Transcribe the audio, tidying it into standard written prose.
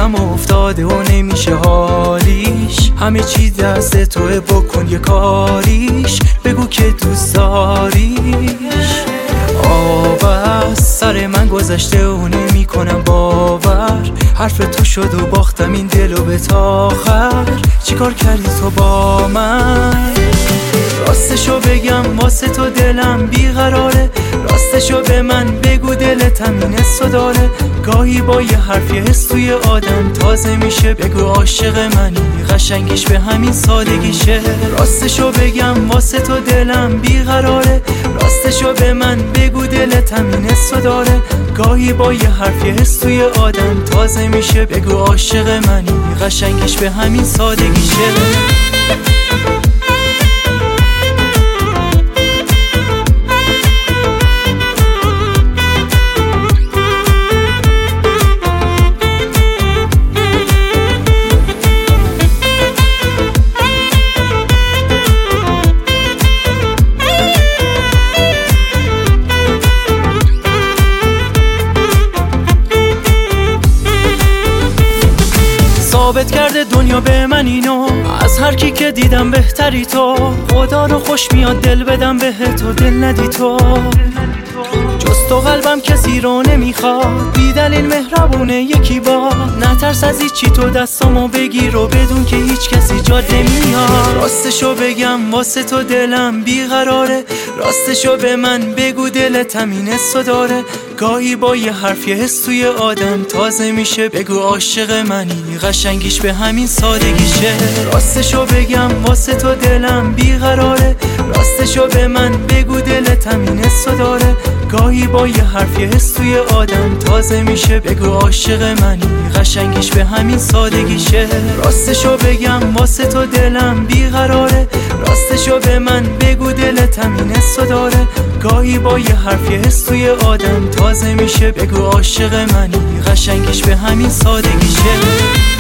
یادم افتاده و نمیشه حالیش، همه چی دست توه، بکن یه کاریش، بگو که دوست داریش. آب از سر من گذشته و نمیکنم باور، حرف تو شد و باختم این دلو به تاخر. چیکار کردی تو با من؟ راستشو بگم واسه تو دلم بیقراره، راستشو به من بگو دلتم این حسو داره. گاهی با یه حرف یه حس توی آدم تازه میشه، بگو عاشق منی، قشنگیش به همین سادگیشه. راستشو بگم واسه تو دلم بیقراره، راستشو به من بگو دلتم این حسو داره. گاهی با یه حرف یه حس توی آدم تازه میشه، بگو عاشق منی، قشنگیش به همین سادگیشه. ثابت کرده دنیا به من اینو، از هر کی که دیدم بهتری تو. خدا رو خوش میاد دل بدم به تو، دل ندی تو. جز تو قلبم کسی رو نمیخواد، بی دلیل مهربونه یکی با. نترس از هیچی، تو دستامو بگیر و بدون که هیچ کسی جاد نمیاد. راستشو بگم واسه تو دلم بیقراره، راستشو به من بگو دلتم این حسو داره. گاهی با یه حرف یه حس توی آدم تازه میشه، بگو عاشق منی، قشنگیش به همین سادگیشه. راستشو بگم واسه تو دلم بیقراره، راستشو به من بگو دلتم این حسو داره. گاهی با یه حرف یه حس توی آدم تازه میشه، بگو عاشق منی، قشنگیش به همین سادگیشه. راستشو بگم واسه تو دلم بیقراره، راستشو به من بگو دلتم این حسو داره. گاهی با یه حرف یه حس توی آدم تازه میشه، بگو عاشق منی، قشنگیش به همین سادگیشه.